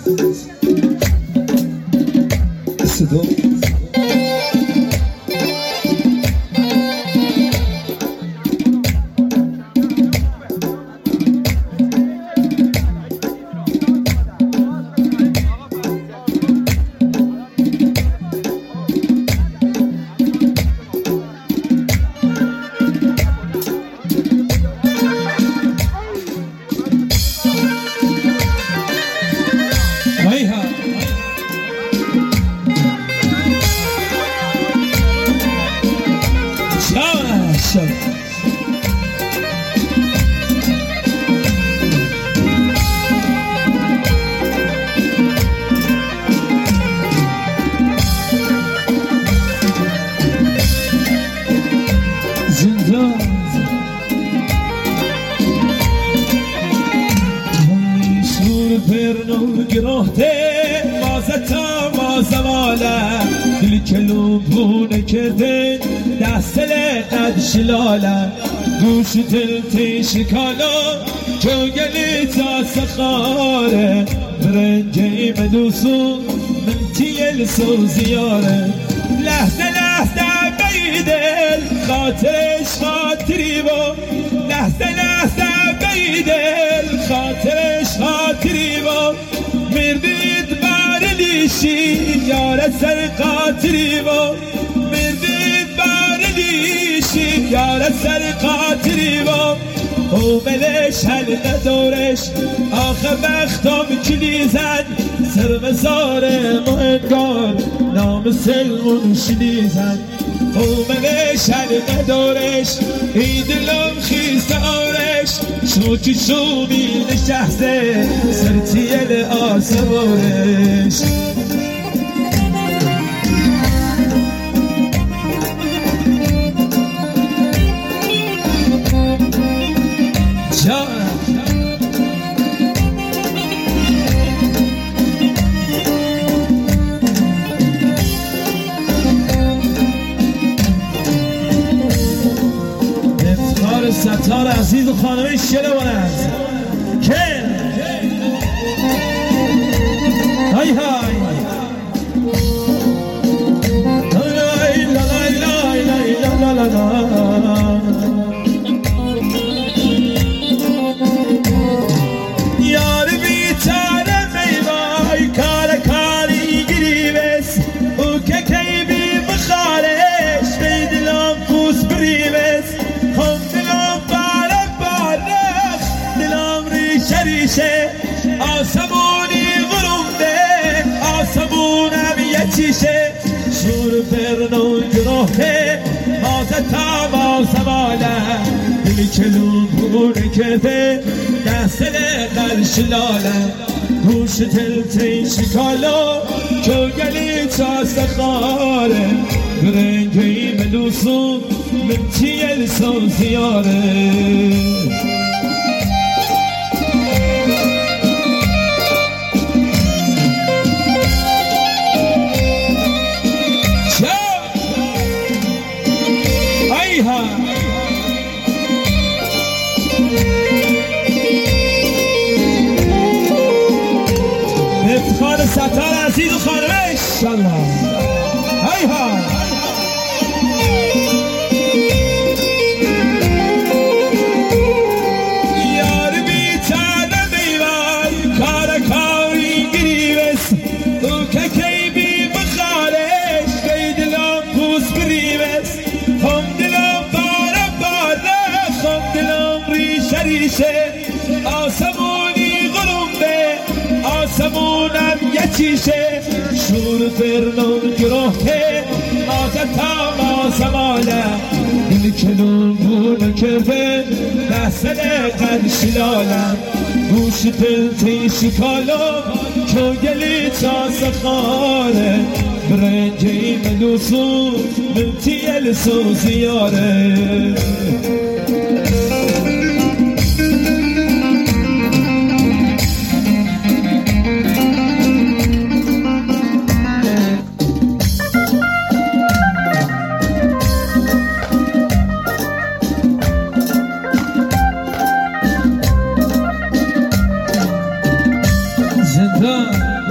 صدا شلاله گوش تلتی شکالا جوگلی تا سخاره برنجی مدوسو من تیل سو زیاره لحظه لحظه بیدل خاطرش خاطری با لحظه لحظه بیدل خاطرش خاطری با مردید بارلیشی یار سر خاطری با یار سر قاطری با او بلش حلقه دورش آخه بختم کلی زد سر مزار مهنگار نام سلمون شلی زد او بلش حلقه دورش ایدلم خیست آرش شوچی شومی نشسته سر تیل آسمارش افتخار ستار عزیز و خانمه شلوان است که های های آسمونی غروبه آسمونم یچیشه شور فرنون گروهه مازتا مازماله دلی کلون بونه کده دستل قلشلاله گوش تلتی شکالا چوگلی چاستخاره برنگی ملوسون من تیل سو زیاره افتخار ستار عزیز و خانمه انشالله های ها یار بیتانه بیوان کار کاری گریبس او که کی بی بخارش بی دلم پوس بریبس خم دلم باره باره خم دلم ریشه ریشه آسمونی غروبه آسمونم یچیشه شور فرنون گروه مازتا مازماله دل کلون بونه کفه نسل قلشلاله گوش تلتی شکالا چوگلی تا سخاره برنجی ملوسو من تیل سو زیاره زندان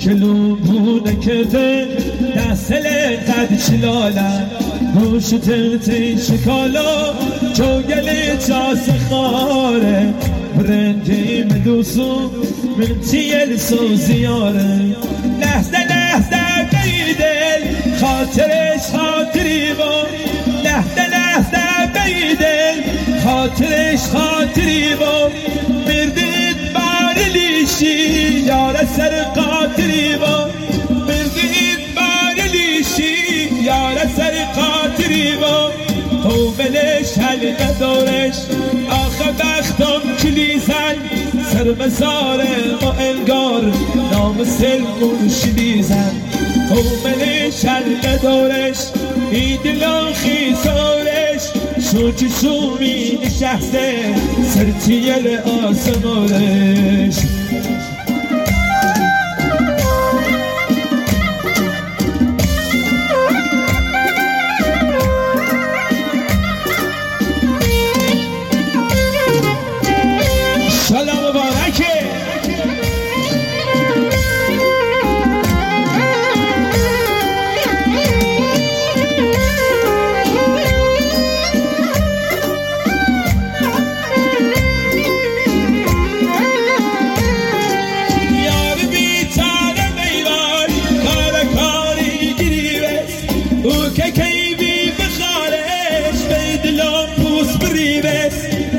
کلوبونه کرده دستل قد چلاله روش تلتی شکالا جوگل جاس خاره برنگی ملوسو من تیل سو زیاره لحظه لحظه بیدل خاطرش خاطری با لحظه لحظه بیدل خاطرش خاطری با مردید بارلیشی یار سر قاطری با مردید بارلیشی یار سر قاطری با قوبلش حلقه دورش آخه بختم کلیزن سر مسار ما انگار نام سلمون شلیزن قوبلش حلقه دورش ایدلان خیزارش شوچ شومی نشسته سرتیل آسمانش سلام مبارکه یار بیتاره میوان کاری گریبش او که کیبی بخارش بیدلم پوس بریبش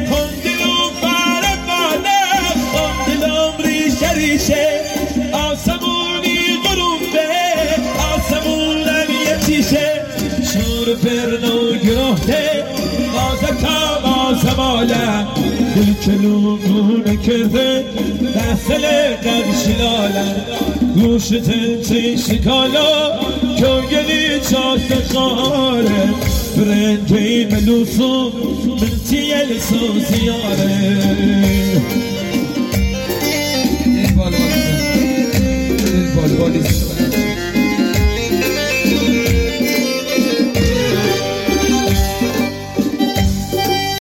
ریشه آسمونی غروبه آسمونم یتیشه شور پرنو گرهده آزتا آسماله دل کلومونه کرده دستل قرشلاله گوش تنسی شکالا کلگلی چاست خاره برنگی ملوسو من تیل سو زیاره Ball